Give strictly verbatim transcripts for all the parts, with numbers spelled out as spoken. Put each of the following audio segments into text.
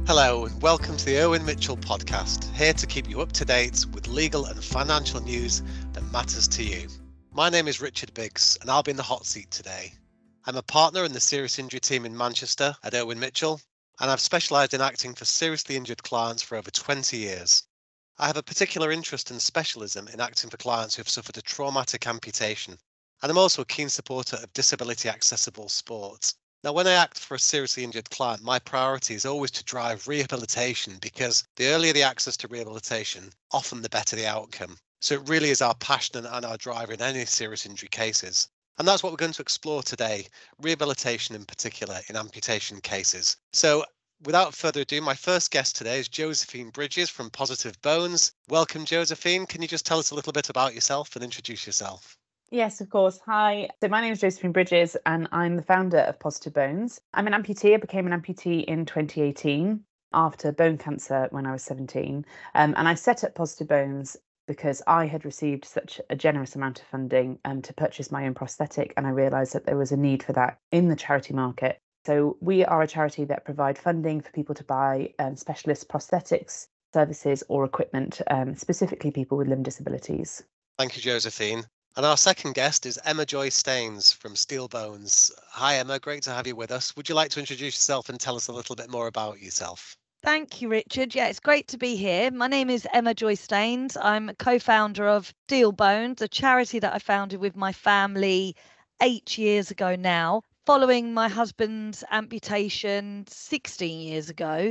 Hello and welcome to the Owen Mitchell podcast, here to keep you up to date with legal and financial news that matters to you. My name is Richard Biggs and I'll be in the hot seat today. I'm a partner in the serious injury team in Manchester at Owen Mitchell, and I've specialised in acting for seriously injured clients for over twenty years. I have a particular interest and specialism in acting for clients who have suffered a traumatic amputation, and I'm also a keen supporter of disability accessible sport. Now, when I act for a seriously injured client, my priority is always to drive rehabilitation, because the earlier the access to rehabilitation, often the better the outcome. So it really is our passion and our driver in any serious injury cases. And that's what we're going to explore today, rehabilitation in particular in amputation cases. So without further ado, my first guest today is Josephine Bridges from Positive Bones. Welcome, Josephine. Can you just tell us a little bit about yourself and introduce yourself? Yes, of course. Hi. So my name is Josephine Bridges and I'm the founder of Positive Bones. I'm an amputee. I became an amputee in twenty eighteen after bone cancer when I was seventeen. Um, and I set up Positive Bones because I had received such a generous amount of funding um, to purchase my own prosthetic, and I realised that there was a need for that in the charity market. So we are a charity that provide funding for people to buy um, specialist prosthetics, services or equipment, um, specifically people with limb disabilities. Thank you, Josephine. And our second guest is Emma Joy Staines from Steel Bones. Hi, Emma. Great to have you with us. Would you like to introduce yourself and tell us a little bit more about yourself? Thank you, Richard. Yeah, it's great to be here. My name is Emma Joy Staines. I'm a co-founder of Steel Bones, a charity that I founded with my family eight years ago now, following my husband's amputation sixteen years ago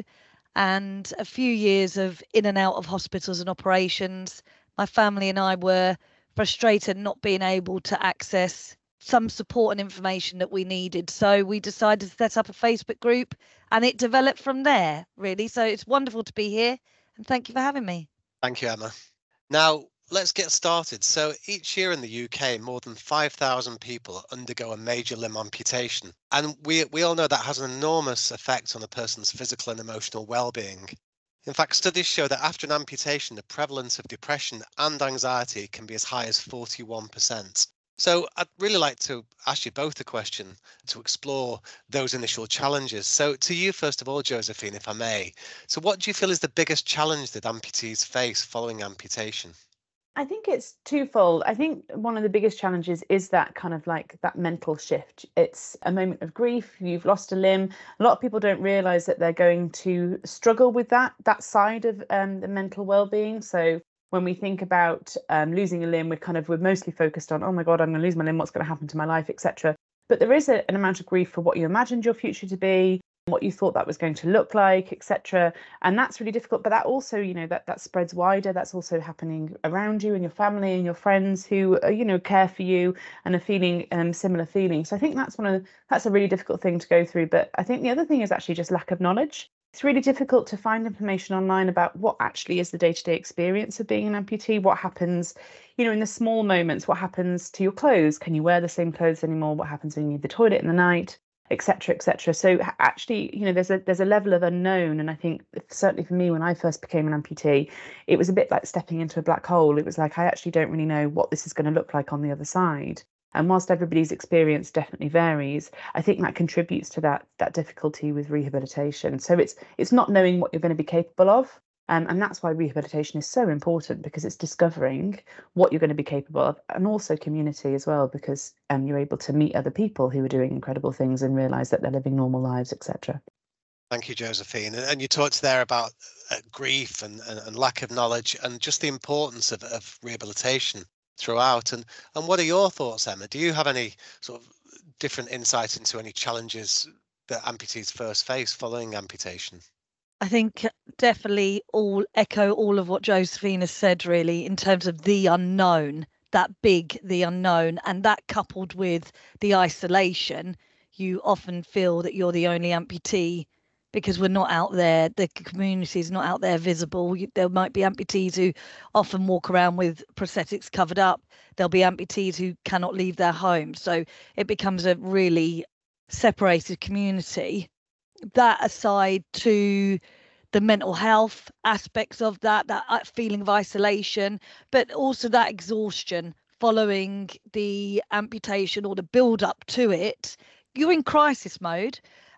and a few years of in and out of hospitals and operations. My family and I were frustrated not being able to access some support and information that we needed. So we decided to set up a Facebook group and it developed from there, really. So it's wonderful to be here and thank you for having me. Thank you, Emma. Now, let's get started. So each year in the U K, more than five thousand people undergo a major limb amputation. And we, we all know that has an enormous effect on a person's physical and emotional well-being. In fact, studies show that after an amputation, the prevalence of depression and anxiety can be as high as forty-one percent. So I'd really like to ask you both a question to explore those initial challenges. So to you, first of all, Josephine, if I may. So what do you feel is the biggest challenge that amputees face following amputation? I think it's twofold. I think one of the biggest challenges is that kind of like that mental shift. It's a moment of grief. You've lost a limb. A lot of people don't realise that they're going to struggle with that, that side of um, the mental well-being. So when we think about um, losing a limb, we're kind of, we're mostly focused on, oh my God, I'm going to lose my limb. What's going to happen to my life, et cetera. But there is a, an amount of grief for what you imagined your future to be, what you thought that was going to look like, et cetera. And that's really difficult. But that also, you know, that that spreads wider. That's also happening around you and your family and your friends who, uh, you know, care for you and are feeling um, similar feelings. So I think that's one of the, that's a really difficult thing to go through. But I think the other thing is actually just lack of knowledge. It's really difficult to find information online about what actually is the day-to-day experience of being an amputee, what happens, you know, in the small moments, what happens to your clothes, can you wear the same clothes anymore, what happens when you need the toilet in the night, et cetera, et cetera. So actually, you know, there's a there's a level of unknown. And I think certainly for me, when I first became an amputee, it was a bit like stepping into a black hole. It was like, I actually don't really know what this is going to look like on the other side. And whilst everybody's experience definitely varies, I think that contributes to that that difficulty with rehabilitation. So it's it's not knowing what you're going to be capable of. Um, and that's why rehabilitation is so important, because it's discovering what you're going to be capable of, and also community as well, because um, you're able to meet other people who are doing incredible things and realise that they're living normal lives, et cetera. Thank you, Josephine. And you talked there about uh, grief and, and, and lack of knowledge and just the importance of, of rehabilitation throughout. And, and what are your thoughts, Emma? Do you have any sort of different insight into any challenges that amputees first face following amputation? I think definitely all echo all of what Josephine has said, really, in terms of the unknown, that big, the unknown, and that coupled with the isolation, you often feel that you're the only amputee because we're not out there, the community is not out there visible. There might be amputees who often walk around with prosthetics covered up. There'll be amputees who cannot leave their homes. So it becomes a really separated community. That aside to the mental health aspects of that, that feeling of isolation, but also that exhaustion following the amputation or the build up to it, you're in crisis mode.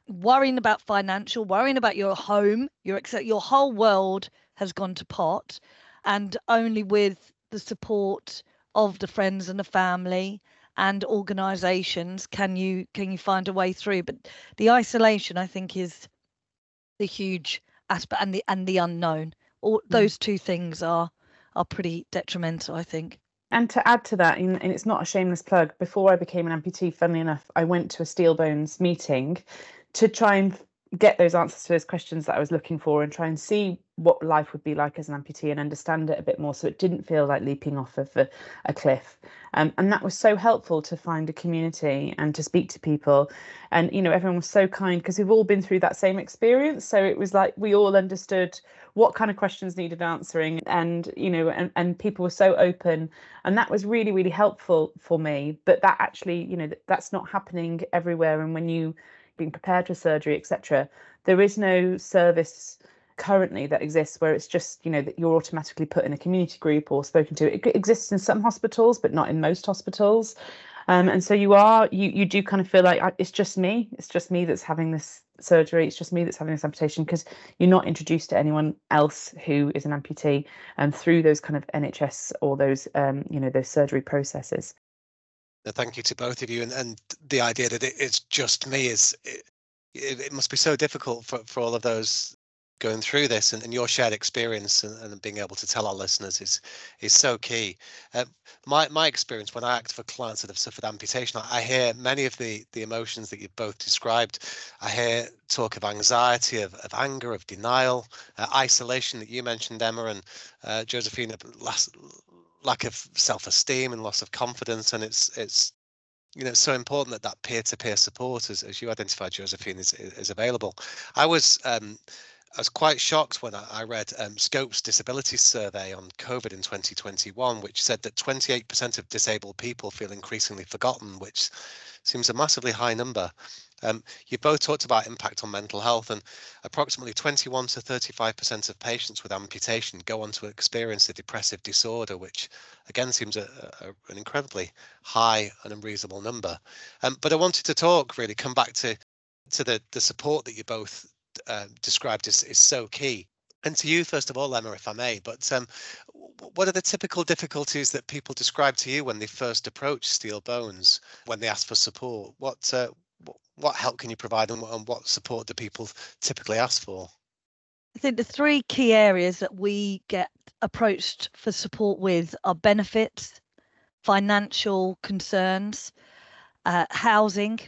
worrying about financial, worrying about your home, your your whole world has gone to pot, and only with the support of the friends and the family and organisations can you can you find a way through. But the isolation, I think, is the huge aspect, and the and the unknown. All those two things are are pretty detrimental, I think. And to add to that, and it's not a shameless plug, before I became an amputee, funnily enough, I went to a Steel Bones meeting to try and get those answers to those questions that I was looking for and try and see what life would be like as an amputee and understand it a bit more, so it didn't feel like leaping off of a, a cliff. Um, and that was so helpful, to find a community and to speak to people. And, you know, everyone was so kind because we've all been through that same experience. So it was like we all understood what kind of questions needed answering, and, you know, and, and people were so open. And that was really, really helpful for me. But that actually, you know, that's not happening everywhere. And when you being prepared for surgery, et cetera, there is no service currently that exists where it's just, you know, that you're automatically put in a community group or spoken to. It exists in some hospitals, but not in most hospitals. Um, and so you are, you you do kind of feel like it's just me. It's just me that's having this surgery. It's just me that's having this amputation, because you're not introduced to anyone else who is an amputee, and um, through those kind of N H S or those, um, you know, those surgery processes. Thank you to both of you. And, and the idea that it, it's just me is, it, it must be so difficult for, for all of those going through this, and, and your shared experience and, and being able to tell our listeners is is so key. Uh, my my experience when I act for clients that have suffered amputation, I, I hear many of the the emotions that you've both described. I hear talk of anxiety, of, of anger, of denial, uh, isolation that you mentioned, Emma, and uh, Josephina, last, lack of self-esteem and loss of confidence. And it's it's you know, it's so important that that peer-to-peer support, as, as you identified, Josephine, is is available. I was um I was quite shocked when I, I read um, Scope's disability survey on COVID in twenty twenty-one, which said that twenty-eight percent of disabled people feel increasingly forgotten, which seems a massively high number. Um, you both talked about impact on mental health, and approximately twenty-one to thirty-five percent of patients with amputation go on to experience a depressive disorder, which again seems a, a, an incredibly high and unreasonable number. Um, but I wanted to talk, really come back to to the the support that you both uh, described is, is so key. And to you, first of all, Emma, if I may, but um, what are the typical difficulties that people describe to you when they first approach Steel Bones, when they ask for support? What uh, what help can you provide, and what support do people typically ask for? I think the three key areas that we get approached for support with are benefits, financial concerns, uh, housing,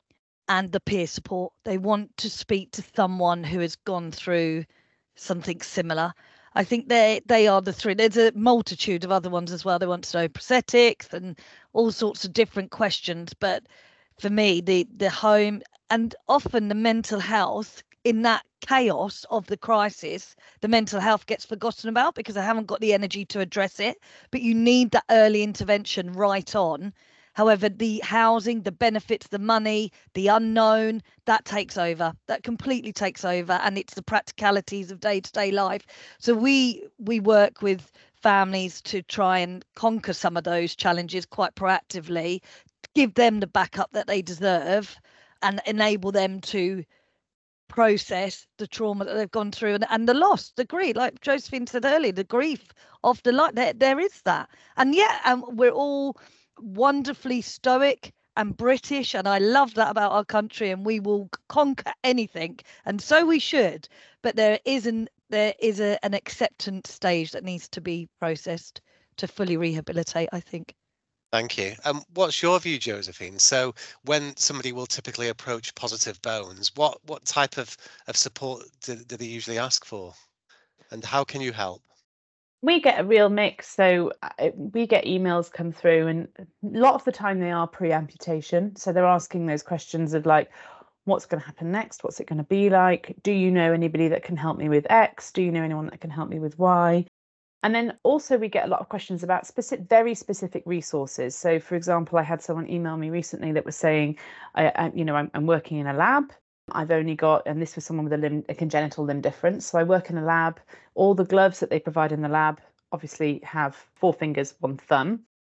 and the peer support. They want to speak to someone who has gone through something similar. I think they they are the three. There's a multitude of other ones as well. They want to know prosthetics and all sorts of different questions. But for me, the the home, and often the mental health, in that chaos of the crisis, the mental health gets forgotten about because they haven't got the energy to address it. But you need that early intervention right on. However, the housing, the benefits, the money, the unknown, that takes over. That completely takes over. And it's the practicalities of day-to-day life. So we we work with families to try and conquer some of those challenges quite proactively, give them the backup that they deserve, and enable them to process the trauma that they've gone through, and, and the loss, the grief, like Josephine said earlier, the grief of the life. There, there is that. And yeah, and we're all wonderfully stoic and British, and I love that about our country, and we will conquer anything, and so we should. But there isn't there is a, an acceptance stage that needs to be processed to fully rehabilitate, I think. Thank you. Um, what's your view, Josephine? So when somebody will typically approach Positive Bones, what what type of, of support do, do they usually ask for? And how can you help? We get a real mix. So uh, we get emails come through, and a lot of the time they are pre-amputation. So they're asking those questions of like, what's going to happen next? What's it going to be like? Do you know anybody that can help me with X? Do you know anyone that can help me with Y? And then also we get a lot of questions about specific, very specific resources. So, for example, I had someone email me recently that was saying, I, I, you know, I'm, I'm working in a lab. I've only got, and this was someone with a limb, a congenital limb difference. So I work in a lab. All the gloves that they provide in the lab obviously have four fingers, one thumb.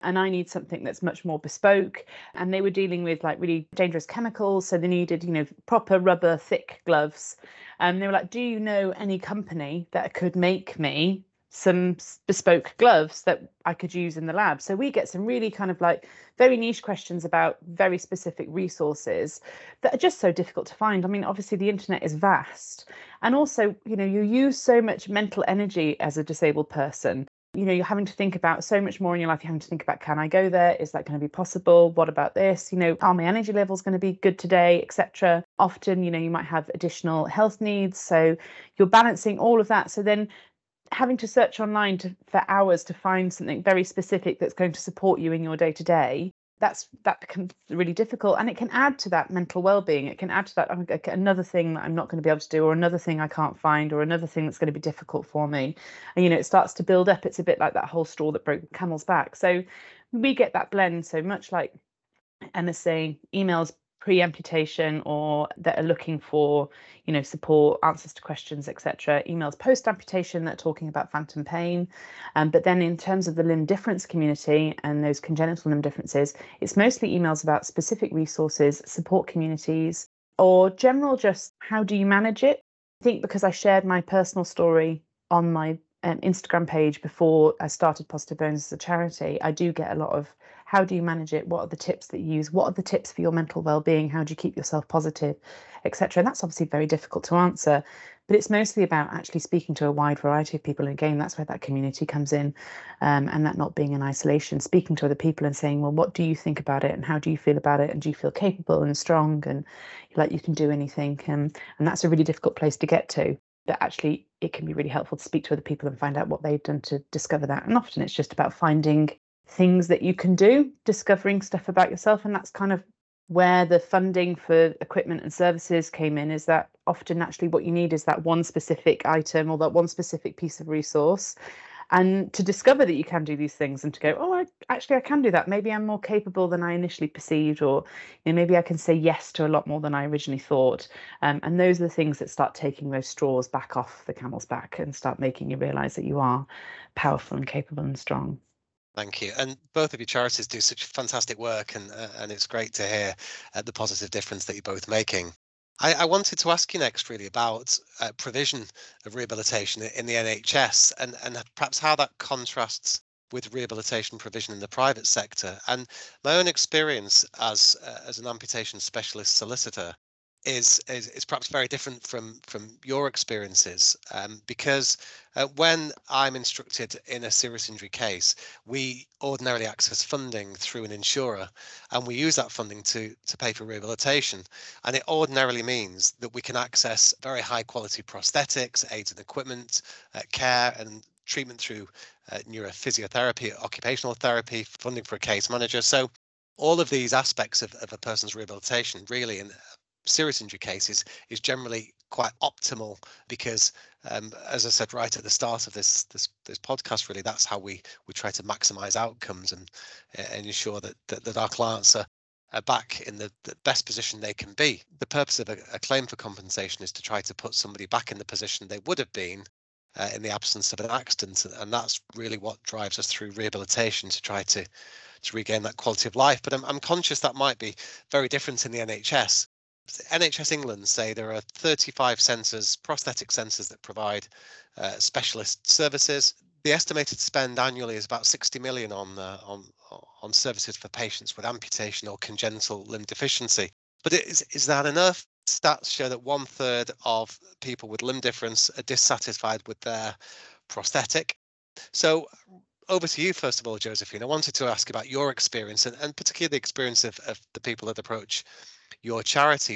and I need something that's much more bespoke. And they were dealing with like really dangerous chemicals, so they needed, you know, proper rubber thick gloves. And they were like, do you know any company that could make me some bespoke gloves that I could use in the lab? So we get some really kind of like very niche questions about very specific resources that are just so difficult to find. I mean, obviously the internet is vast, and also, you know, you use so much mental energy as a disabled person. You know, you're having to think about so much more in your life. You're having to think about, can I go there? Is that going to be possible? What about this? You know, are my energy levels going to be good today, et cetera. Often, you know, you might have additional health needs. So you're balancing all of that. So then having to search online to, for hours to find something very specific that's going to support you in your day to day, that's that becomes really difficult, and it can add to that mental well-being. It can add to that, oh, okay, another thing that I'm not going to be able to do, or another thing I can't find, or another thing that's going to be difficult for me. And you know, it starts to build up. It's a bit like that whole straw that broke the camel's back. So we get that blend. So much like Emma's saying, emails pre-amputation or that are looking for, you know, support, answers to questions, et cetera. Emails post-amputation that are talking about phantom pain. Um, but then in terms of the limb difference community and those congenital limb differences, it's mostly emails about specific resources, support communities, or general just how do you manage it? I think because I shared my personal story on my um, Instagram page before I started Positive Bones as a charity, I do get a lot of how do you manage it? What are the tips that you use? What are the tips for your mental well-being? How do you keep yourself positive, et cetera? And that's obviously very difficult to answer, but it's mostly about actually speaking to a wide variety of people. And again, that's where that community comes in, um, and that not being in isolation, speaking to other people and saying, well, what do you think about it? And how do you feel about it? And do you feel capable and strong and like you can do anything? And, and that's a really difficult place to get to. But actually, it can be really helpful to speak to other people and find out what they've done to discover that. And often it's just about finding things that you can do, discovering stuff about yourself. And that's kind of where the funding for equipment and services came in, is that often actually what you need is that one specific item or that one specific piece of resource. And to discover that you can do these things and to go, oh, I, actually, I can do that. Maybe I'm more capable than I initially perceived, or you know, maybe I can say yes to a lot more than I originally thought. Um, and those are the things that start taking those straws back off the camel's back and start making you realise that you are powerful and capable and strong. Thank you. And both of your charities do such fantastic work, and uh, and it's great to hear uh, the positive difference that you're both making. I, I wanted to ask you next really about uh, provision of rehabilitation in the N H S, and, and perhaps how that contrasts with rehabilitation provision in the private sector. And my own experience as uh, as an amputation specialist solicitor is, is is perhaps very different from from your experiences, um, because uh, when I'm instructed in a serious injury case, we ordinarily access funding through an insurer, and we use that funding to to pay for rehabilitation. And it ordinarily means that we can access very high quality prosthetics, aids and equipment, uh, care and treatment through uh, neurophysiotherapy, occupational therapy, funding for a case manager. So all of these aspects of, of a person's rehabilitation really in serious injury cases is generally quite optimal, because um, as I said right at the start of this this this podcast, really that's how we we try to maximize outcomes and and ensure that that, that our clients are, are back in the, the best position they can be. The purpose of a, a claim for compensation is to try to put somebody back in the position they would have been uh, in the absence of an accident, and that's really what drives us through rehabilitation, to try to to regain that quality of life. But I'm, I'm conscious that might be very different in the N H S. N H S England say there are thirty-five centres, prosthetic centres, that provide uh, specialist services. The estimated spend annually is about sixty million on uh, on on services for patients with amputation or congenital limb deficiency. But is is that enough? Stats show that one third of people with limb difference are dissatisfied with their prosthetic. So over to you, first of all, Josephine. I wanted to ask about your experience, and, and particularly the experience of, of the people that approach your charity.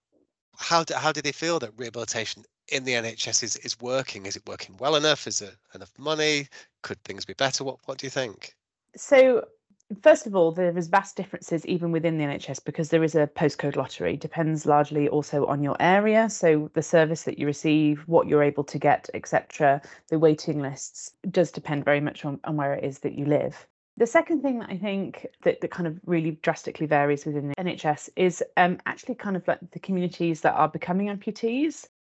How do, how do they feel that rehabilitation in the N H S is, is working? Is it working well enough? Is there enough money? Could things be better? What what do you think? So first of all, there is vast differences even within the N H S, because there is a postcode lottery. Depends largely also on your area. So the service that you receive, what you're able to get, et cetera. The waiting lists does depend very much on, on where it is that you live. The second thing that I think that, that kind of really drastically varies within the N H S is um, actually kind of like the communities that are becoming amputees.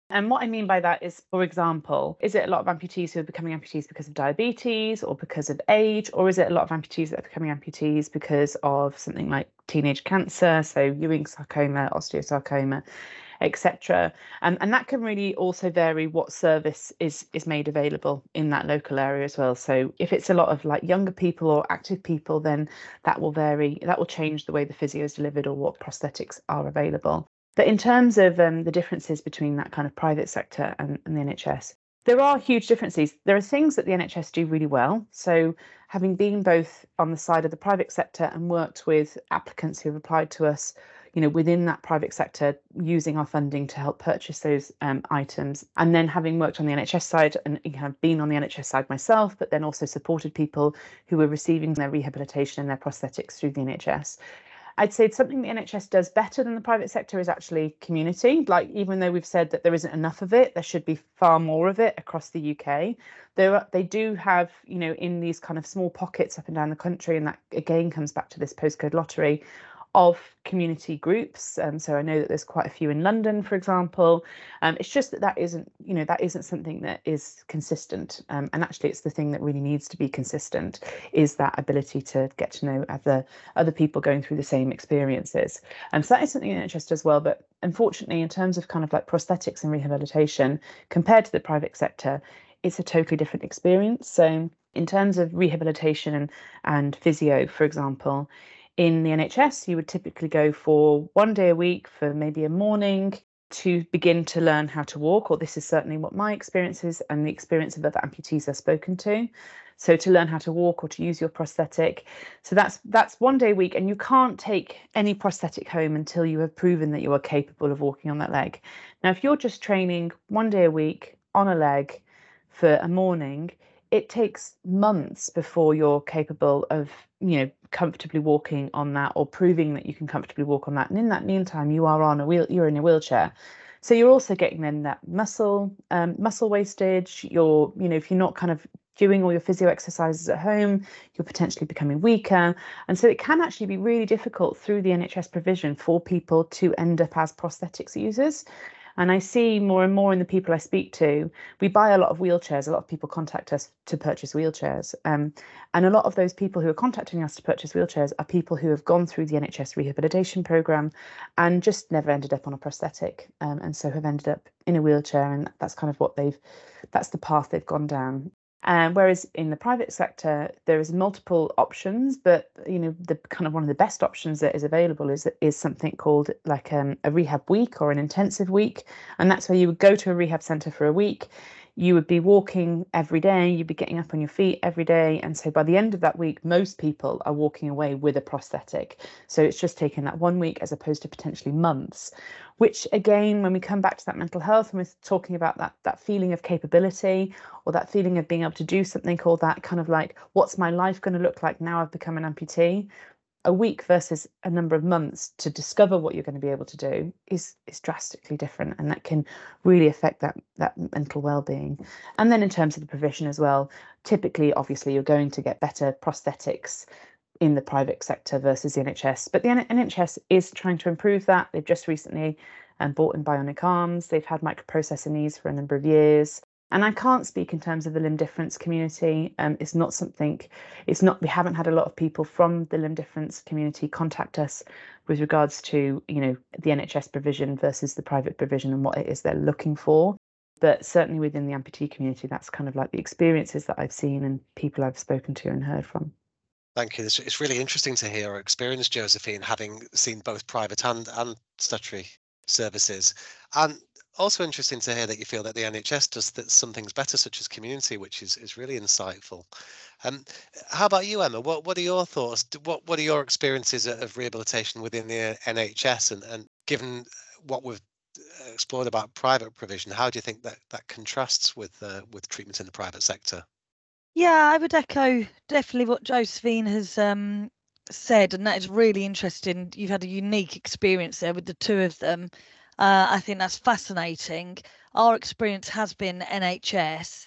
And what I mean by that is, for example, is it a lot of amputees who are becoming amputees because of diabetes or because of age, or is it a lot of amputees that are becoming amputees because of something like teenage cancer, so Ewing sarcoma, osteosarcoma, et cetera. And, and that can really also vary what service is is made available in that local area as well. So if it's a lot of like younger people or active people, then that will vary. That will change the way the physio is delivered or what prosthetics are available. But in terms of um, the differences between that kind of private sector and, and the N H S, there are huge differences. There are things that the N H S do really well. So having been both on the side of the private sector and worked with applicants who have applied to us, you know, within that private sector, using our funding to help purchase those um, items, and then having worked on the N H S side and you know, have been on the N H S side myself, but then also supported people who were receiving their rehabilitation and their prosthetics through the N H S. I'd say something the N H S does better than the private sector is actually community. Like, even though we've said that there isn't enough of it, there should be far more of it across the U K. There are, they do have, you know, in these kind of small pockets up and down the country, and that again comes back to this postcode lottery of community groups. Um, so I know that there's quite a few in London, for example. Um, it's just that that isn't, you know, that isn't something that is consistent. Um, and actually, it's the thing that really needs to be consistent, is that ability to get to know other other people going through the same experiences. And um, so that is something the N H S does well. But unfortunately, in terms of kind of like prosthetics and rehabilitation, compared to the private sector, it's a totally different experience. So in terms of rehabilitation and, and physio, for example, in the N H S, you would typically go for one day a week for maybe a morning to begin to learn how to walk, or this is certainly what my experience is and the experience of other amputees I've spoken to. So to learn how to walk or to use your prosthetic. So that's that's one day a week, and you can't take any prosthetic home until you have proven that you are capable of walking on that leg. Now, if you're just training one day a week on a leg for a morning, it takes months before you're capable of, you know, comfortably walking on that, or proving that you can comfortably walk on that. And in that meantime, you are on a wheel, you're in a wheelchair. So you're also getting then that muscle, um, muscle wastage. You're, you know, if you're not kind of doing all your physio exercises at home, you're potentially becoming weaker. And so it can actually be really difficult through the N H S provision for people to end up as prosthetics users. And I see more and more in the people I speak to, we buy a lot of wheelchairs. A lot of people contact us to purchase wheelchairs. Um, and a lot of those people who are contacting us to purchase wheelchairs are people who have gone through the N H S rehabilitation programme and just never ended up on a prosthetic. Um, and so have ended up in a wheelchair. And that's kind of what they've, that's the path they've gone down. Um, whereas in the private sector, there is multiple options, but you know, the kind of one of the best options that is available is is something called like um, a rehab week or an intensive week, and that's where you would go to a rehab centre for a week. You would be walking every day, you'd be getting up on your feet every day. And so by the end of that week, most people are walking away with a prosthetic. So it's just taken that one week as opposed to potentially months, which again, when we come back to that mental health and we're talking about that, that feeling of capability or that feeling of being able to do something, or that kind of like, what's my life going to look like now I've become an amputee? A week versus a number of months to discover what you're going to be able to do is is drastically different, and that can really affect that that mental well-being. And then in terms of the provision as well, typically, obviously, you're going to get better prosthetics in the private sector versus the N H S, but the N H S is trying to improve that. They've just recently um, bought in bionic arms. They've had microprocessor knees for a number of years. And I can't speak in terms of the limb difference community. Um, it's not something, it's not, we haven't had a lot of people from the limb difference community contact us with regards to, you know, the N H S provision versus the private provision and what it is they're looking for. But certainly within the amputee community, that's kind of like the experiences that I've seen and people I've spoken to and heard from. Thank you. It's really interesting to hear your experience, Josephine, having seen both private and, and statutory services. And also interesting to hear that you feel that the N H S does some things better, such as community, which is, is really insightful. Um, how about you, Emma? What what are your thoughts? What what are your experiences of rehabilitation within the N H S? And, and given what we've explored about private provision, how do you think that that contrasts with uh, with treatment in the private sector? Yeah, I would echo definitely what Josephine has um, said, and that is really interesting. You've had a unique experience there with the two of them. Uh, I think that's fascinating. Our experience has been N H S,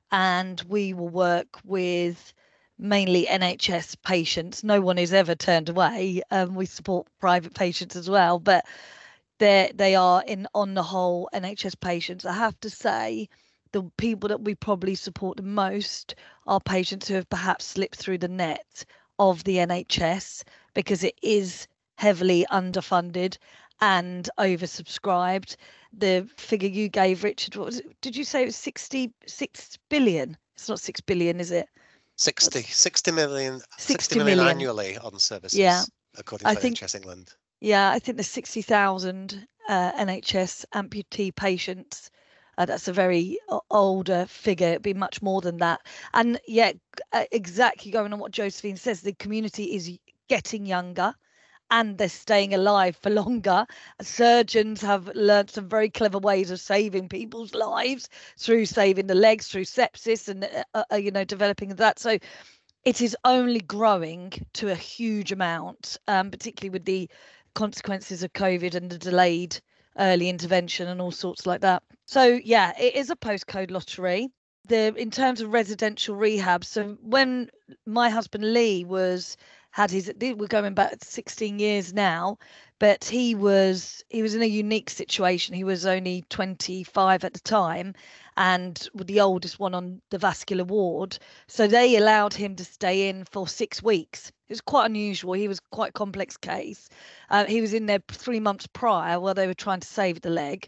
and we will work with mainly N H S patients. No one is ever turned away. Um, we support private patients as well, but they they are in on the whole N H S patients. I have to say, the people that we probably support the most are patients who have perhaps slipped through the net of the N H S, because it is heavily underfunded and oversubscribed. The figure you gave, Richard, what was it? Did you say it was sixty-six billion? It's not six billion, is it? sixty, sixty million, sixty, sixty million, million annually on services, yeah, according to I N H S think, England. Yeah, I think there's sixty thousand uh, N H S amputee patients. Uh, that's a very o- older figure. It'd be much more than that. And yeah, uh, exactly going on what Josephine says, the community is getting younger and they're staying alive for longer. Surgeons have learned some very clever ways of saving people's lives through saving the legs, through sepsis, and uh, uh, you know, developing that. So it is only growing to a huge amount, um, particularly with the consequences of COVID and the delayed early intervention and all sorts like that. So yeah, it is a postcode lottery. The in terms of residential rehab, so when my husband Lee was had his, we're going back sixteen years now, but he was he was in a unique situation. He was only twenty-five at the time and the oldest one on the vascular ward, so they allowed him to stay in for six weeks. It was quite unusual. He was quite a complex case. Uh, he was in there three months prior while they were trying to save the leg,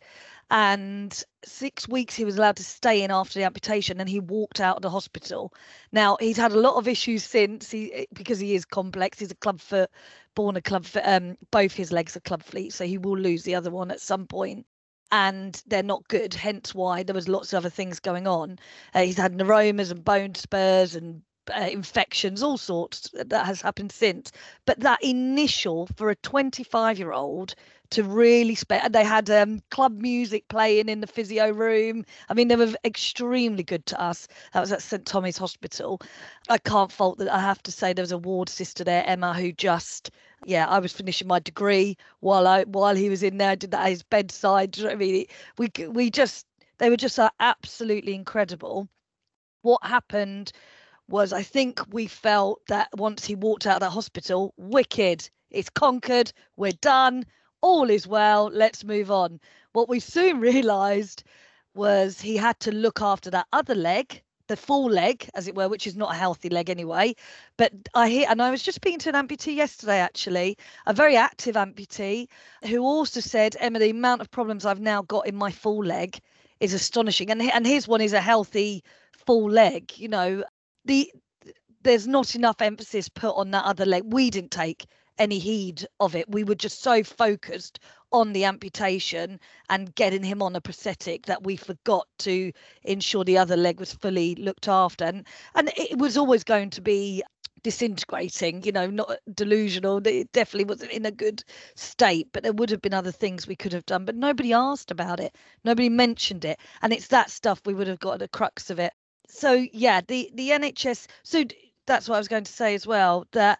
and six weeks he was allowed to stay in after the amputation, and he walked out of the hospital. Now he's had a lot of issues since, he because he is complex. He's a clubfoot, born a clubfoot. Um, both his legs are clubfeet, so he will lose the other one at some point, and they're not good. Hence why there was lots of other things going on. Uh, he's had neuromas and bone spurs and uh, infections, all sorts that has happened since. But that initial, for a twenty-five year old to really spend, and they had um, club music playing in the physio room. I mean, they were extremely good to us. That was at St Thomas Hospital. I can't fault that. I have to say there was a ward sister there, Emma, who just, yeah, I was finishing my degree while I while he was in there. I did that at his bedside. Do you know what I mean? We we just, they were just uh, absolutely incredible. What happened was, I think we felt that once he walked out of that hospital, wicked, it's conquered, we're done, all is well, let's move on. What we soon realised was he had to look after that other leg, the full leg, as it were, which is not a healthy leg anyway. But I hear, and I was just speaking to an amputee yesterday, actually, a very active amputee, who also said, Emma, the amount of problems I've now got in my full leg is astonishing. And, and his one is a healthy full leg, you know. The there's not enough emphasis put on that other leg. We didn't take any heed of it. We were just so focused on the amputation and getting him on a prosthetic that we forgot to ensure the other leg was fully looked after. And and it was always going to be disintegrating, you know, not delusional. It definitely wasn't in a good state, but there would have been other things we could have done. But nobody asked about it. Nobody mentioned it. And it's that stuff we would have got at the crux of it. So yeah, the the N H S, so that's what I was going to say as well, that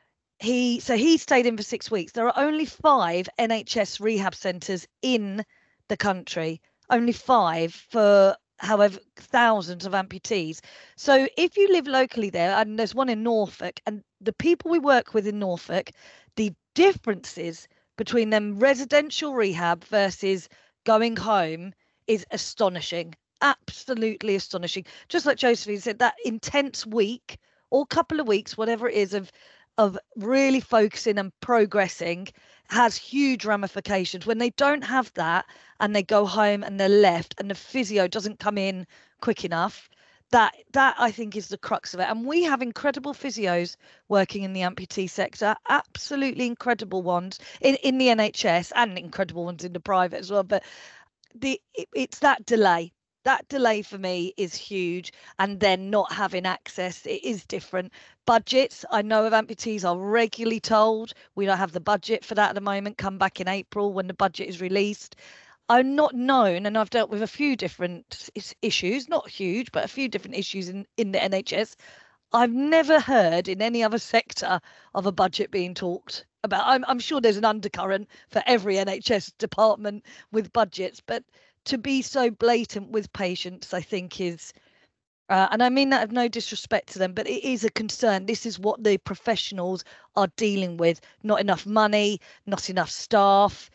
he so he stayed in for six weeks. There are only five N H S rehab centres in the country, only five for however thousands of amputees. So if you live locally there, and there's one in Norfolk, and the people we work with in Norfolk, the differences between them residential rehab versus going home is astonishing. Absolutely astonishing. Just like Josephine said, that intense week or couple of weeks, whatever it is, of of really focusing and progressing has huge ramifications. When they don't have that and they go home and they're left and the physio doesn't come in quick enough, that that I think is the crux of it. And we have incredible physios working in the amputee sector, absolutely incredible ones in, in the N H S, and incredible ones in the private as well. But the it, it's that delay. That delay for me is huge, and then not having access, it is different. Budgets, I know of amputees are regularly told we don't have the budget for that at the moment, come back in April when the budget is released. I'm not known, and I've dealt with a few different issues, not huge, but a few different issues in, in the N H S. I've never heard in any other sector of a budget being talked about. I'm, I'm sure there's an undercurrent for every N H S department with budgets, but to be so blatant with patients, I think is, uh, and I mean that of no disrespect to them, but it is a concern. This is what the professionals are dealing with. Not enough money, not enough staff.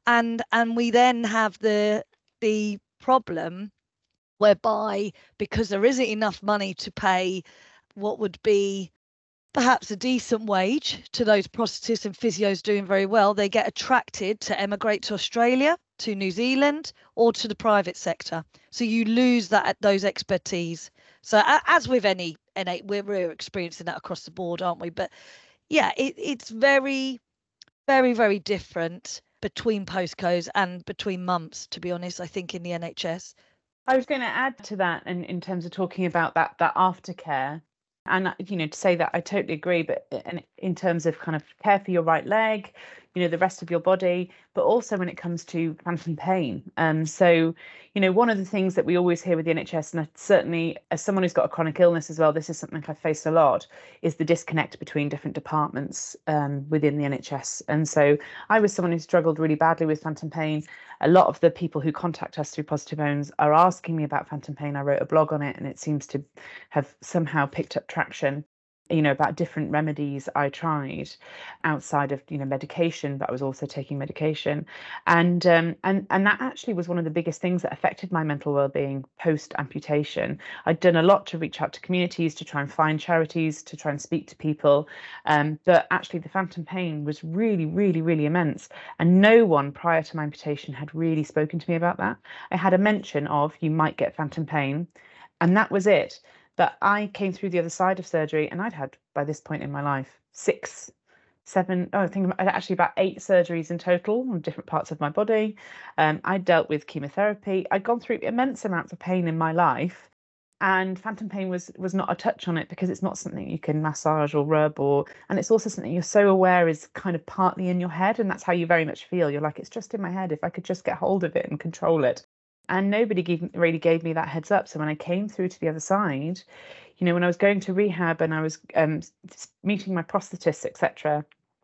and and we then have the the problem whereby, because there isn't enough money to pay what would be perhaps a decent wage to those prosthetists and physios doing very well, they get attracted to emigrate to Australia, to New Zealand, or to the private sector. So you lose that those expertise. So as with any N H, we're, we're experiencing that across the board, aren't we? But yeah, it, it's very, very, very different between postcodes and between months, to be honest, I think, in the N H S. I was going to add to that, and in, in terms of talking about that that aftercare, and you know, to say that I totally agree, but in, in terms of kind of care for your right leg, you know, the rest of your body, but also when it comes to phantom pain. Um, so, you know, one of the things that we always hear with the N H S, and I, certainly as someone who's got a chronic illness as well, this is something I've faced a lot, is the disconnect between different departments um, within the N H S. And so I was someone who struggled really badly with phantom pain. A lot of the people who contact us through Positive Bones are asking me about phantom pain. I wrote a blog on it, and it seems to have somehow picked up traction, you know, about different remedies I tried outside of, you know, medication, but I was also taking medication. And um, and and that actually was one of the biggest things that affected my mental well-being post amputation. I'd done a lot to reach out to communities, to try and find charities, to try and speak to people. Um, but actually the phantom pain was really, really, really immense. And no one prior to my amputation had really spoken to me about that. I had a mention of, you might get phantom pain, and that was it. But I came through the other side of surgery, and I'd had, by this point in my life, six, seven, oh, I think actually about eight surgeries in total on different parts of my body. Um, I dealt with chemotherapy. I'd gone through immense amounts of pain in my life, and phantom pain was was not a touch on it, because it's not something you can massage or rub, or and it's also something you're so aware is kind of partly in your head, and that's how you very much feel. You're like, it's just in my head. If I could just get hold of it and control it. And nobody gave, really gave me that heads up. So when I came through to the other side, you know, when I was going to rehab and I was um, meeting my prosthetists, et cetera,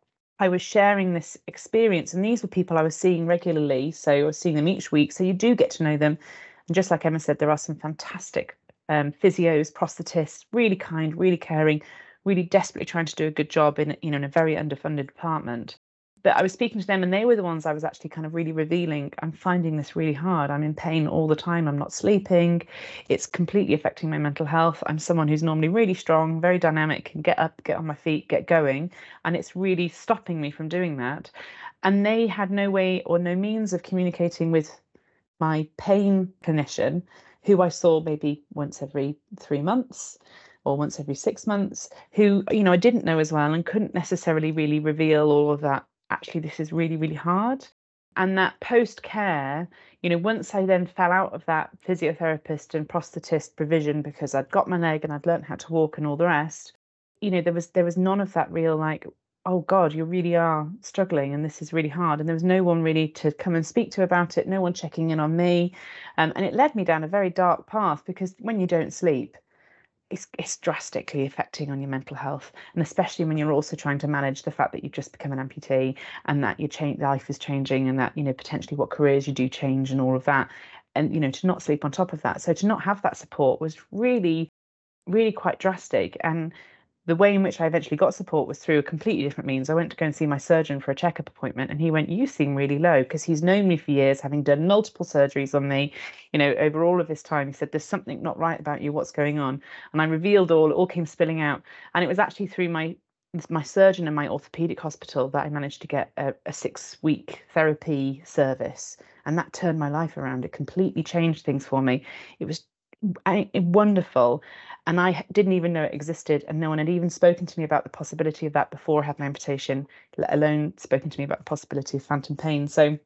I was sharing this experience. And these were people I was seeing regularly. So I was seeing them each week. So you do get to know them. And just like Emma said, there are some fantastic um, physios, prosthetists, really kind, really caring, really desperately trying to do a good job in, you know, in a very underfunded department. But I was speaking to them, and they were the ones I was actually kind of really revealing, I'm finding this really hard. I'm in pain all the time. I'm not sleeping. It's completely affecting my mental health. I'm someone who's normally really strong, very dynamic, can get up, get on my feet, get going. And it's really stopping me from doing that. And they had no way or no means of communicating with my pain clinician, who I saw maybe once every three months or once every six months, who, you know, I didn't know as well and couldn't necessarily really reveal all of that. Actually, this is really, really hard. And that post-care, you know, once I then fell out of that physiotherapist and prosthetist provision because I'd got my leg and I'd learned how to walk and all the rest, you know, there was there was none of that real like, oh God, you really are struggling and this is really hard. And there was no one really to come and speak to about it, no one checking in on me. Um, and it led me down a very dark path, because when you don't sleep, It's, it's drastically affecting on your mental health, and especially when you're also trying to manage the fact that you've just become an amputee and that your change life is changing, and that, you know, potentially what careers you do change and all of that, and, you know, to not sleep on top of that. So to not have that support was really, really quite drastic. And the way in which I eventually got support was through a completely different means. I went to go and see my surgeon for a checkup appointment, and he went, you seem really low, because he's known me for years, having done multiple surgeries on me, you know, over all of this time. He said, there's something not right about you. What's going on? And I revealed all, it all came spilling out. And it was actually through my my surgeon and my orthopedic hospital that I managed to get a, a six week therapy service. And that turned my life around. It completely changed things for me. It was I, wonderful. And I didn't even know it existed, and no one had even spoken to me about the possibility of that before I had my amputation, let alone spoken to me about the possibility of phantom pain. So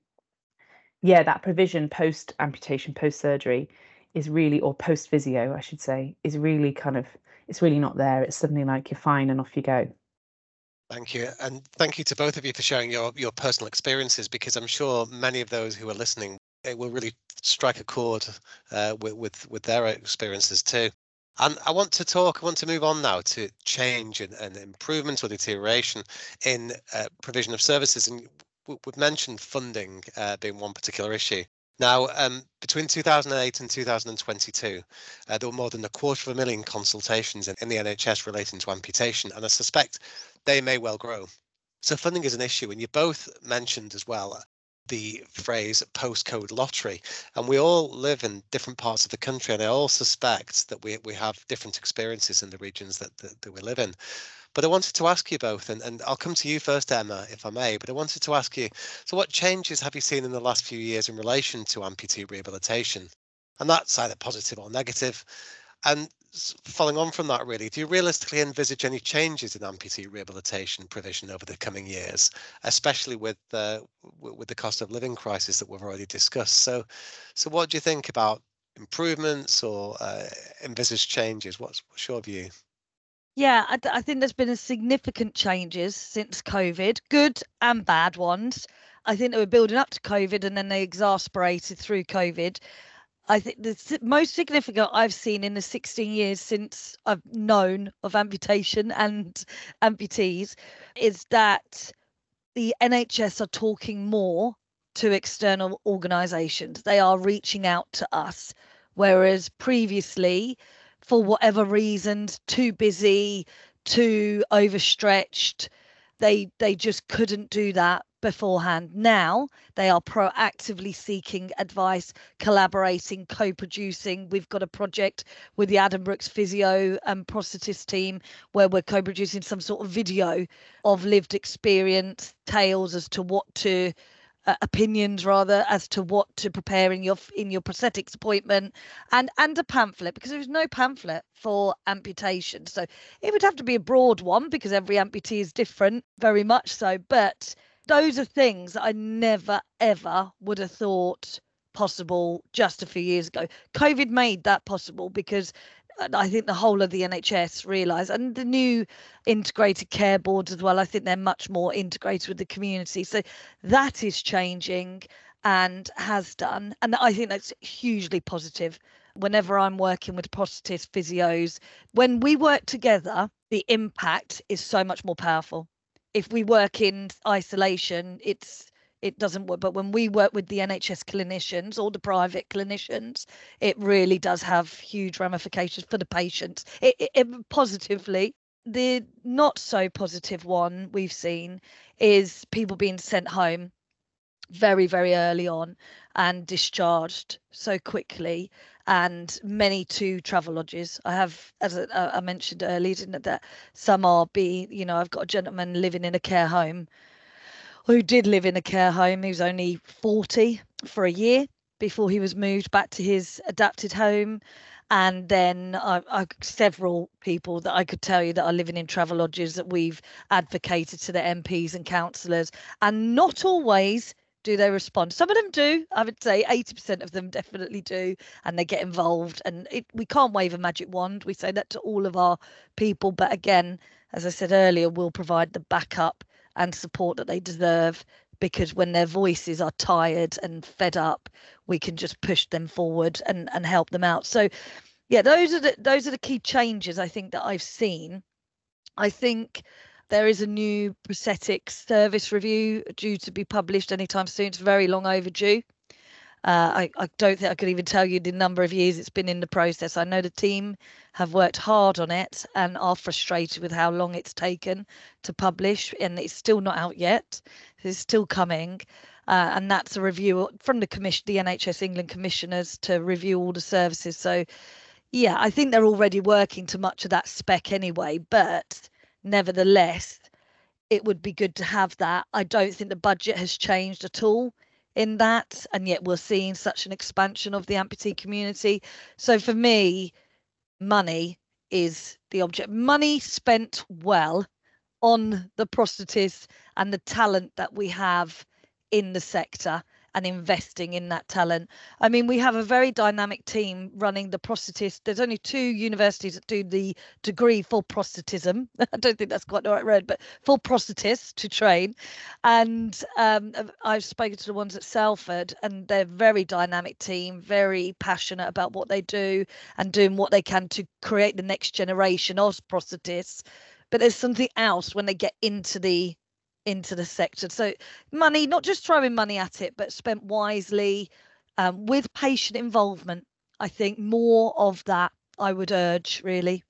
yeah, that provision post amputation, post surgery is really, or post physio, I should say, is really kind of, it's really not there. It's suddenly like you're fine and off you go. Thank you. And thank you to both of you for sharing your, your personal experiences, because I'm sure many of those who are listening, it will really strike a chord uh, with, with, with their experiences too. And I want to talk, I want to move on now to change and, and improvement or deterioration in uh, provision of services. And we've mentioned funding uh, being one particular issue. Now, um, between two thousand eight and two thousand twenty-two, uh, there were more than a quarter of a million consultations in, in the N H S relating to amputation, and I suspect they may well grow. So funding is an issue, and you both mentioned as well the phrase postcode lottery, and we all live in different parts of the country, and I all suspect that we, we have different experiences in the regions that, that, that we live in. But I wanted to ask you both, and, and I'll come to you first, Emma, if I may, but I wanted to ask you, so what changes have you seen in the last few years in relation to amputee rehabilitation? And that's either positive or negative. And following on from that, really, do you realistically envisage any changes in amputee rehabilitation provision over the coming years, especially with uh, with the cost of living crisis that we've already discussed? So, so what do you think about improvements or uh, envisaged changes? What's, what's your view? Yeah, I, th- I think there's been a significant changes since COVID, good and bad ones. I think they were building up to COVID and then they exasperated through COVID. I think the most significant I've seen in the sixteen years since I've known of amputation and amputees is that the N H S are talking more to external organisations. They are reaching out to us, whereas previously, for whatever reasons, too busy, too overstretched, they they just couldn't do that beforehand. Now they are proactively seeking advice, collaborating, co-producing. We've got a project with the Adam Brooks physio and prosthetist team where we're co-producing some sort of video of lived experience, tales as to what to uh, opinions rather as to what to prepare in your in your prosthetics appointment, and and a pamphlet, because there's no pamphlet for amputation. So it would have to be a broad one because every amputee is different, very much so. But those are things that I never ever would have thought possible just a few years ago. COVID made that possible because I think the whole of the N H S realised, and the new integrated care boards as well, I think they're much more integrated with the community. So that is changing and has done. And I think that's hugely positive. Whenever I'm working with prosthetists, physios, when we work together, the impact is so much more powerful. If we work in isolation, it's it doesn't work. But when we work with the N H S clinicians or the private clinicians, it really does have huge ramifications for the patients. It, it, it positively. The not so positive one we've seen is people being sent home very, very early on and discharged so quickly, and many to travel lodges. I have, as I, I mentioned earlier, didn't that some are being, you know, I've got a gentleman living in a care home who did live in a care home. He was only forty for a year before he was moved back to his adapted home. And then I, I, several people that I could tell you that are living in travel lodges that we've advocated to the M Ps and councillors, and not always do they respond. Some of them do. I would say eighty percent of them definitely do, and they get involved. And it, we can't wave a magic wand. We say that to all of our people. But again, as I said earlier, we'll provide the backup and support that they deserve, because when their voices are tired and fed up, we can just push them forward and, and help them out. So yeah, those are the those are the key changes I think that I've seen. I think there is a new prosthetics service review due to be published anytime soon. It's very long overdue. Uh, I, I don't think I could even tell you the number of years it's been in the process. I know the team have worked hard on it and are frustrated with how long it's taken to publish, and it's still not out yet. It's still coming. Uh, and that's a review from the commission, the N H S England commissioners, to review all the services. So, yeah, I think they're already working to much of that spec anyway. But nevertheless, it would be good to have that. I don't think the budget has changed at all in that, and yet we're seeing such an expansion of the amputee community. So for me, money is the object. Money spent well on the prosthetists and the talent that we have in the sector, and investing in that talent. I mean, we have a very dynamic team running the prosthetist. There's only two universities that do the degree for prosthetism. I don't think that's quite the right word, but for prosthetists to train. And um, I've spoken to the ones at Salford, and they're a very dynamic team, very passionate about what they do and doing what they can to create the next generation of prosthetists. But there's something else when they get into the into the sector. So money, not just throwing money at it, but spent wisely, um, with patient involvement. I think more of that I would urge, really.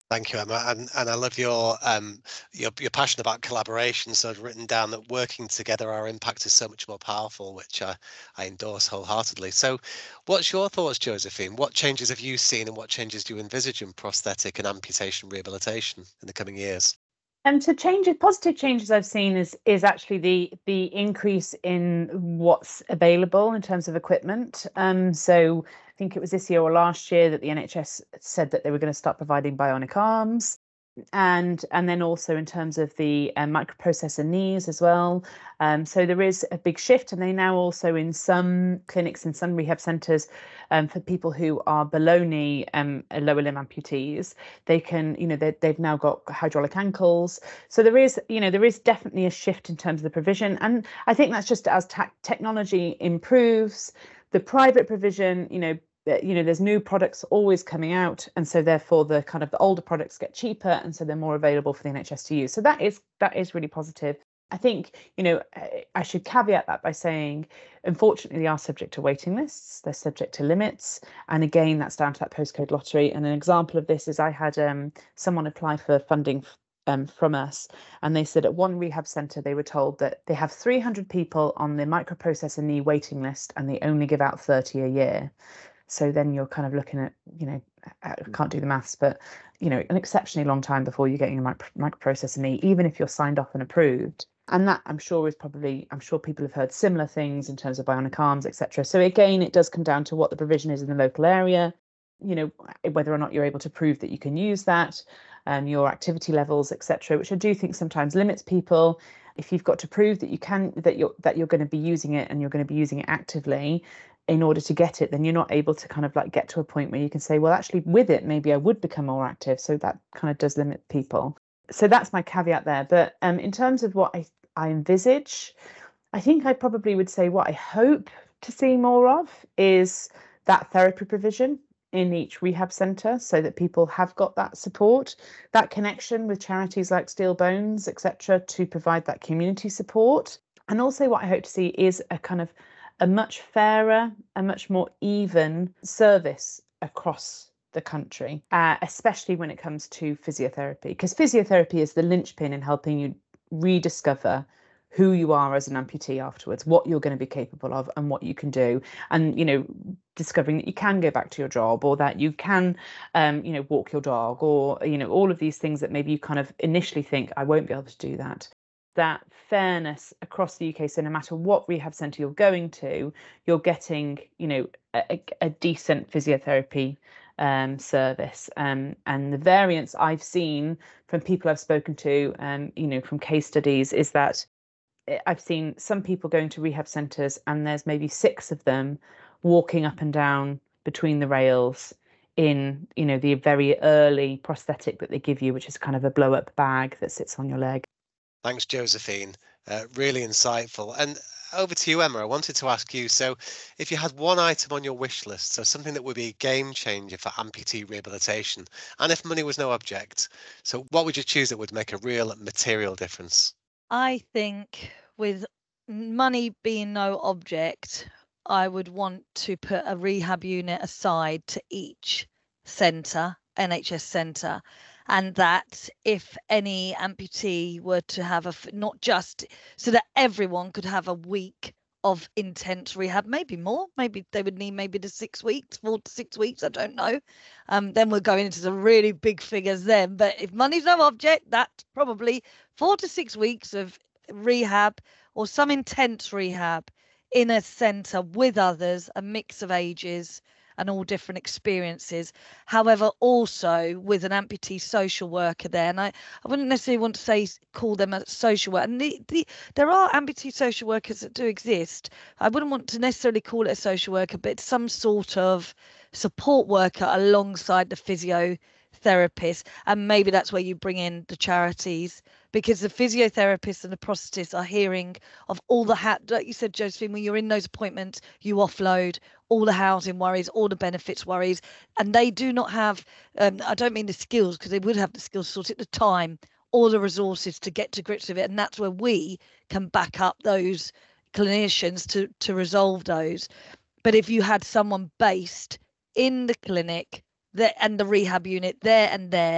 Thank you, Emma, and and I love your um your your passion about collaboration. So I've written down that working together, our impact is so much more powerful, which I, I endorse wholeheartedly. So, what's your thoughts, Josephine? What changes have you seen, and what changes do you envisage in prosthetic and amputation rehabilitation in the coming years? And to changes, positive changes I've seen is is actually the the increase in what's available in terms of equipment. Um, so I think it was this year or last year that the N H S said that they were going to start providing bionic arms. And and then also in terms of the um, microprocessor knees as well. Um, so there is a big shift, and they now also in some clinics, in some rehab centres, um, for people who are below knee um, lower limb amputees, they can, you know, they, they've now got hydraulic ankles. So there is, you know, there is definitely a shift in terms of the provision, and I think that's just as ta- technology improves, the private provision, you know, you know, there's new products always coming out, and so therefore the kind of the older products get cheaper, and so they're more available for the N H S to use. So that is that is really positive. I think, you know, I should caveat that by saying, unfortunately, they are subject to waiting lists. They're subject to limits, and again, that's down to that postcode lottery. And an example of this is I had um, someone apply for funding Um, from us, and they said at one rehab centre they were told that they have three hundred people on the microprocessor knee waiting list, and they only give out thirty a year. So then you're kind of looking at, you know, I can't do the maths, but, you know, an exceptionally long time before you're getting a micro- microprocessor knee, even if you're signed off and approved. And that, I'm sure, is probably, I'm sure people have heard similar things in terms of bionic arms, et cetera. So again, it does come down to what the provision is in the local area, you know, whether or not you're able to prove that you can use that, um, your activity levels, et cetera, which I do think sometimes limits people. If you've got to prove that you can, that you're that you're going to be using it, and you're going to be using it actively in order to get it, then you're not able to kind of like get to a point where you can say, well, actually with it, maybe I would become more active. So that kind of does limit people. So that's my caveat there. But um, in terms of what I, I envisage, I think I probably would say what I hope to see more of is that therapy provision in each rehab centre, so that people have got that support, that connection with charities like Steel Bones, et cetera, to provide that community support. And also what I hope to see is a kind of a much fairer, a much more even service across the country, uh, especially when it comes to physiotherapy, because physiotherapy is the linchpin in helping you rediscover who you are as an amputee afterwards, what you're going to be capable of and what you can do. And, you know, discovering that you can go back to your job, or that you can, um, you know, walk your dog, or, you know, all of these things that maybe you kind of initially think, I won't be able to do that. That fairness across the U K. So no matter what rehab centre you're going to, you're getting, you know, a, a decent physiotherapy um, service. Um, and the variance I've seen from people I've spoken to, um, you know, from case studies, is that I've seen some people going to rehab centres, and there's maybe six of them walking up and down between the rails in, you know, the very early prosthetic that they give you, which is kind of a blow up bag that sits on your leg. Thanks, Josephine. Uh, really insightful. And over to you, Emma. I wanted to ask you, so if you had one item on your wish list, so something that would be a game changer for amputee rehabilitation, and if money was no object, so what would you choose that would make a real material difference? I think with money being no object, I would want to put a rehab unit aside to each centre, N H S centre, and that if any amputee were to have a, not just so that everyone could have a week of intense rehab, maybe more, maybe they would need maybe the six weeks, four to six weeks, I don't know. Um, then we're going into some really big figures then. But if money's no object, that's probably four to six weeks of rehab or some intense rehab in a centre with others, a mix of ages and all different experiences. However, also with an amputee social worker there, and I, I wouldn't necessarily want to say call them a social worker. And the, the, there are amputee social workers that do exist. I wouldn't want to necessarily call it a social worker, but some sort of support worker alongside the physiotherapist. And maybe that's where you bring in the charities, because the physiotherapists and the prosthetists are hearing of all the, ha- like you said, Josephine, when you're in those appointments, you offload all the housing worries, all the benefits worries, and they do not have, um, I don't mean the skills, because they would have the skills sorted at the time, all the resources to get to grips with it. And that's where we can back up those clinicians to, to resolve those. But if you had someone based in the clinic there and the rehab unit there and there,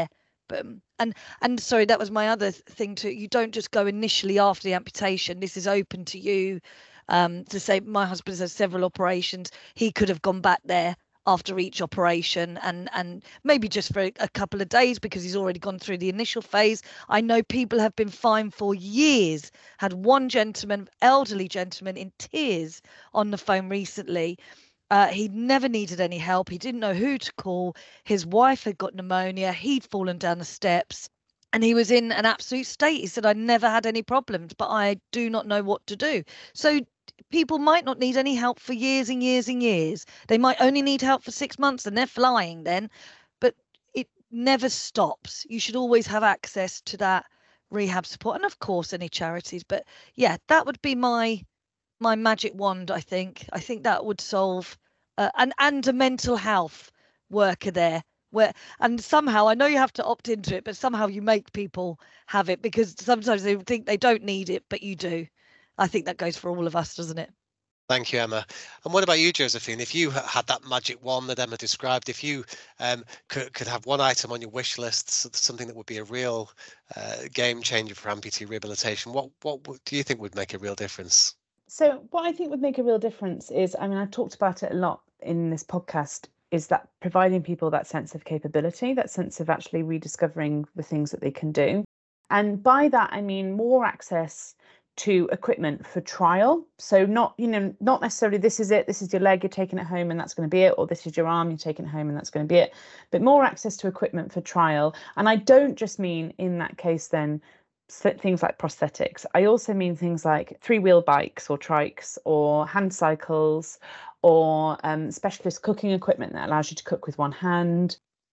happen. And and sorry, that was my other thing too. You don't just go initially after the amputation. This is open to you um, to say, my husband has several operations. He could have gone back there after each operation and and maybe just for a couple of days because he's already gone through the initial phase. I know people have been fined for years. Had one gentleman, elderly gentleman, in tears on the phone recently. Uh, he never needed any help. He didn't know who to call. His wife had got pneumonia. He'd fallen down the steps and he was in an absolute state. He said, I never had any problems, but I do not know what to do. So people might not need any help for years and years and years. They might only need help for six months and they're flying then, but it never stops. You should always have access to that rehab support and of course any charities. But yeah, that would be my my magic wand. I think I think that would solve uh, and and a mental health worker there where, and somehow I know you have to opt into it, but somehow you make people have it because sometimes they think they don't need it, but you do. I think that goes for all of us, doesn't it? Thank you, Emma. And what about you, Josephine? If you had that magic wand that Emma described, if you um, could, could have one item on your wish list, something that would be a real uh, game changer for amputee rehabilitation, what what do you think would make a real difference? So what I think would make a real difference is, I mean, I've talked about it a lot in this podcast, is that providing people that sense of capability, that sense of actually rediscovering the things that they can do. And by that, I mean more access to equipment for trial. So not, you know, not necessarily this is it, this is your leg, you're taking it home and that's going to be it, or this is your arm, you're taking it home and that's going to be it, but more access to equipment for trial. And I don't just mean in that case then things like prosthetics. I also mean things like three-wheel bikes or trikes or hand cycles or um, specialist cooking equipment that allows you to cook with one hand,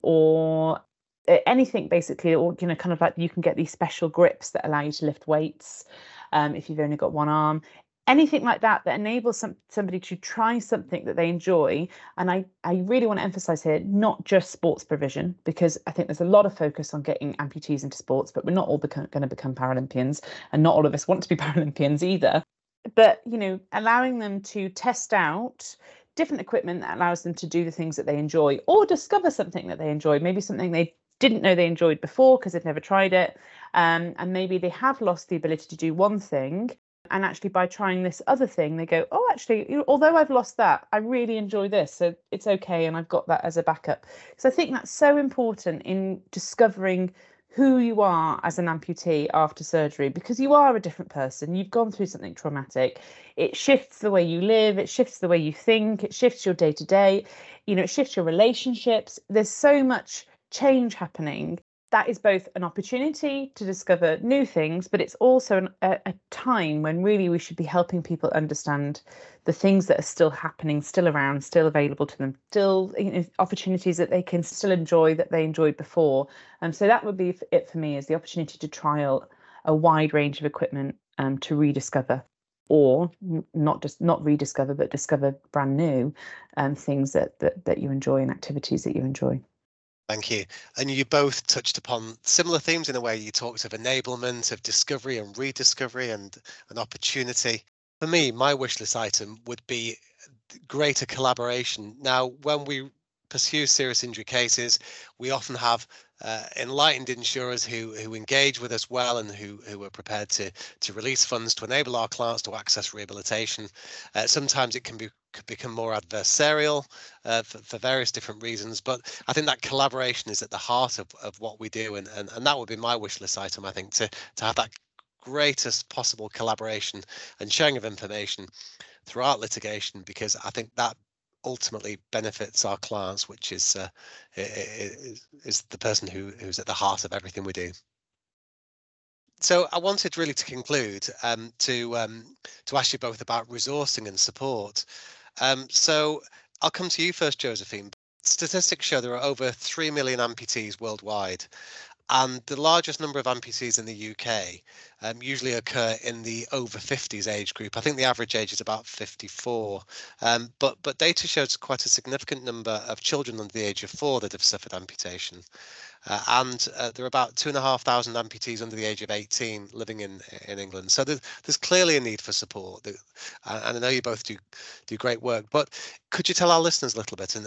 or anything basically, or, you know, kind of like you can get these special grips that allow you to lift weights um, if you've only got one arm. Anything like that that enables some, somebody to try something that they enjoy. And I, I really want to emphasize here, not just sports provision, because I think there's a lot of focus on getting amputees into sports, but we're not all become, going to become Paralympians, and not all of us want to be Paralympians either. But, you know, allowing them to test out different equipment that allows them to do the things that they enjoy, or discover something that they enjoy, maybe something they didn't know they enjoyed before because they've never tried it. Um, and maybe they have lost the ability to do one thing. And actually, by trying this other thing, they go, oh, actually, you know, although I've lost that, I really enjoy this. So it's okay. And I've got that as a backup. So I think that's so important in discovering who you are as an amputee after surgery, because you are a different person. You've gone through something traumatic. It shifts the way you live. It shifts the way you think. It shifts your day to day. You know, it shifts your relationships. There's so much change happening. That is both an opportunity to discover new things, but it's also an, a, a time when really we should be helping people understand the things that are still happening, still around, still available to them, still, you know, opportunities that they can still enjoy that they enjoyed before. And so that would be it for me, is the opportunity to trial a wide range of equipment um, to rediscover, or not just not rediscover, but discover brand new um, things that, that that you enjoy and activities that you enjoy. Thank you. And you both touched upon similar themes in a way. You talked of enablement, of discovery and rediscovery, and an opportunity. For me, my wish list item would be greater collaboration. Now, when we pursue serious injury cases, we often have uh, enlightened insurers who who engage with us well and who who are prepared to to release funds to enable our clients to access rehabilitation. Uh, sometimes it can be could become more adversarial uh, for, for various different reasons, but I think that collaboration is at the heart of, of what we do, and, and and that would be my wish list item, I think, to to have that greatest possible collaboration and sharing of information throughout litigation, because I think that ultimately benefits our clients, which is uh, is, is the person who who's at the heart of everything we do. So I wanted really to conclude um, to um, to ask you both about resourcing and support. Um, so I'll come to you first, Josephine. Statistics show there are over three million amputees worldwide, and the largest number of amputees in the U K um, usually occur in the over fifties age group. I think the average age is about fifty-four, um, but but data shows quite a significant number of children under the age of four that have suffered amputation. Uh, and uh, there are about two and a half thousand amputees under the age of eighteen living in in England. So there's, there's clearly a need for support. And I know you both do do great work, but could you tell our listeners a little bit and, and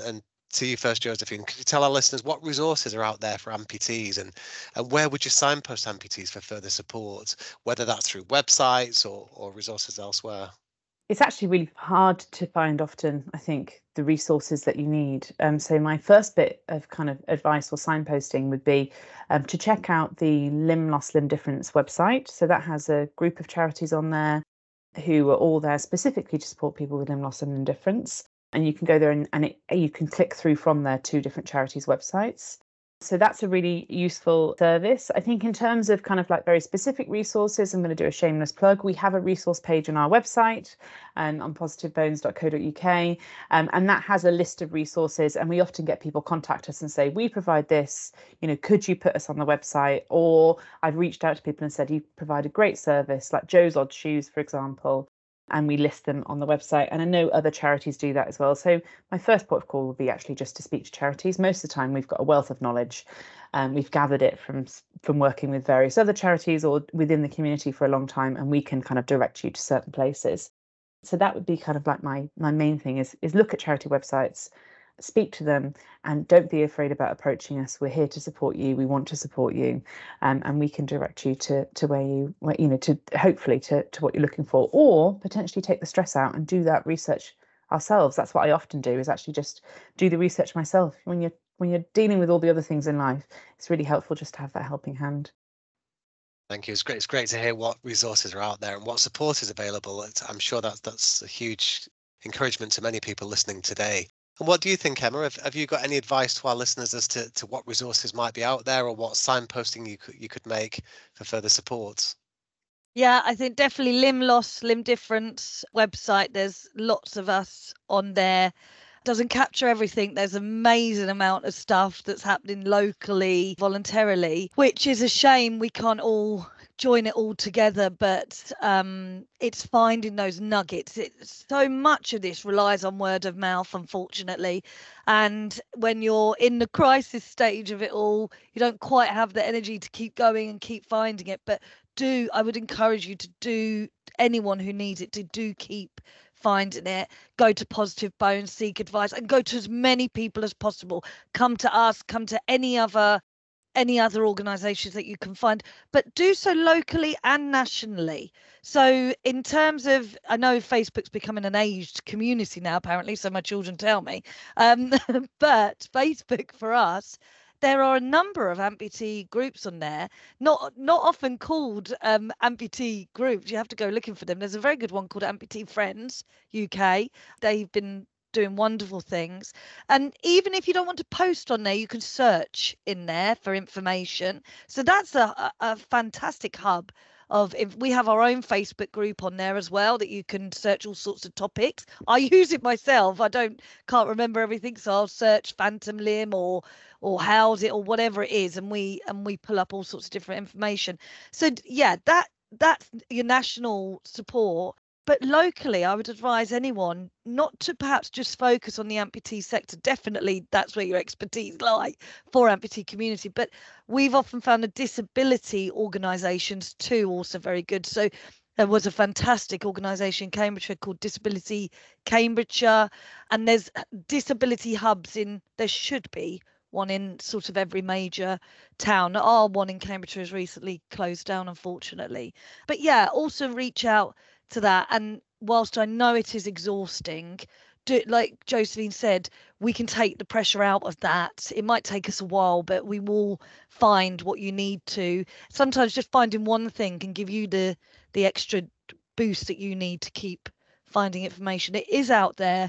to you first, Josephine. Could you tell our listeners what resources are out there for amputees, and, and where would you signpost amputees for further support, whether that's through websites or, or resources elsewhere? It's actually really hard to find often, I think, the resources that you need. Um, so my first bit of kind of advice or signposting would be um, to check out the Limb Loss, Limb Difference website. So that has a group of charities on there who are all there specifically to support people with limb loss and limb difference. And you can go there and, and it, you can click through from there to different charities' websites. So that's a really useful service. I think in terms of kind of like very specific resources, I'm going to do a shameless plug. We have a resource page on our website and on positive bones dot co dot U K. Um, and that has a list of resources. And we often get people contact us and say, we provide this, you know, could you put us on the website? Or I've reached out to people and said, you provide a great service, like Joe's Odd Shoes, for example. And we list them on the website. And I know other charities do that as well. So my first port of call would be actually just to speak to charities. Most of the time we've got a wealth of knowledge, and um, we've gathered it from from working with various other charities or within the community for a long time, and we can kind of direct you to certain places. So that would be kind of like my my main thing is is look at charity websites, speak to them, and don't be afraid about approaching us. We're here to support you. We want to support you, um, and we can direct you to to where you where, you know to hopefully to to what you're looking for, or potentially take the stress out and do that research ourselves. That's what I often do, is actually just do the research myself. When you're when you're dealing with all the other things in life, it's really helpful just to have that helping hand. Thank you. It's great. It's great to hear what resources are out there and what support is available. It's, I'm sure that's that's a huge encouragement to many people listening today. And what do you think, Emma? Have, have you got any advice to our listeners as to, to what resources might be out there, or what signposting you could you could make for further support? Yeah, I think definitely Limb Loss, Limb Difference website. There's lots of us on there. Doesn't capture everything. There's an amazing amount of stuff that's happening locally, voluntarily, which is a shame we can't all join it all together, but um it's finding those nuggets. It's so much of this relies on word of mouth, unfortunately, and when you're in the crisis stage of it all, you don't quite have the energy to keep going and keep finding it. But do I would encourage you to do, anyone who needs it, to do keep finding it. Go to Positive Bones, seek advice, and go to as many people as possible. Come to us, come to any other any other organisations that you can find, but do so locally and nationally. So in terms of, I know Facebook's becoming an aged community now, apparently, so my children tell me, um, but Facebook for us, there are a number of amputee groups on there, not not often called um, amputee groups. You have to go looking for them. There's a very good one called Amputee Friends U K. They've been doing wonderful things. And even if you don't want to post on there, you can search in there for information. So that's a, a, a fantastic hub of, if we have our own Facebook group on there as well, that you can search all sorts of topics. I use it myself. I don't can't remember everything, so I'll search phantom limb or or house it or whatever it is, and we and we pull up all sorts of different information. So yeah, that that's your national support. But locally, I would advise anyone not to perhaps just focus on the amputee sector. Definitely, that's where your expertise lie for amputee community. But we've often found the disability organisations too also very good. So there was a fantastic organisation in Cambridgeshire called Disability Cambridgeshire, and there's disability hubs in, there should be one in sort of every major town. Our one in Cambridgeshire has recently closed down, unfortunately. But yeah, also reach out to that. And whilst I know it is exhausting, do, like Josephine said, we can take the pressure out of that. It might take us a while, but we will find what you need to. Sometimes just finding one thing can give you the the extra boost that you need to keep finding information. It is out there.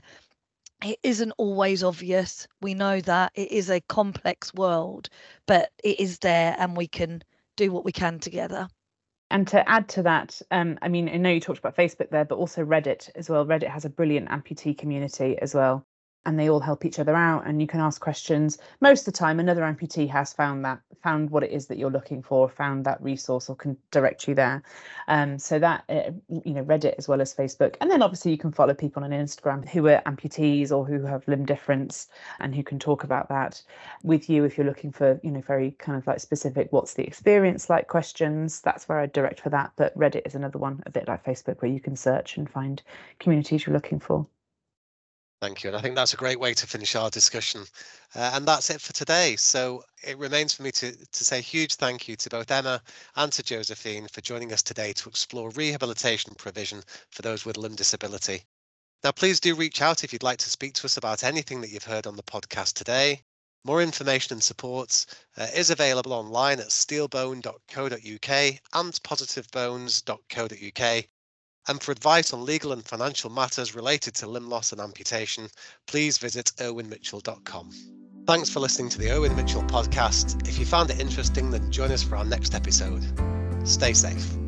It isn't always obvious. We know that it is a complex world, but it is there, and we can do what we can together. And to add to that, um, I mean, I know you talked about Facebook there, but also Reddit as well. Reddit has a brilliant amputee community as well, and they all help each other out, and you can ask questions. Most of the time, another amputee has found that, found what it is that you're looking for, found that resource, or can direct you there. Um, so that, uh, you know, Reddit as well as Facebook. And then obviously you can follow people on Instagram who are amputees or who have limb difference and who can talk about that with you if you're looking for, you know, very kind of like specific, what's the experience like questions. That's where I direct for that. But Reddit is another one, a bit like Facebook, where you can search and find communities you're looking for. Thank you. And I think that's a great way to finish our discussion. Uh, and that's it for today. So it remains for me to, to say a huge thank you to both Emma and to Josephine for joining us today to explore rehabilitation provision for those with limb disability. Now, please do reach out if you'd like to speak to us about anything that you've heard on the podcast today. More information and support uh, is available online at steelbone dot co dot uk and positive bones dot co dot uk. And for advice on legal and financial matters related to limb loss and amputation, please visit irwin mitchell dot com. Thanks for listening to the Irwin Mitchell podcast. If you found it interesting, then join us for our next episode. Stay safe.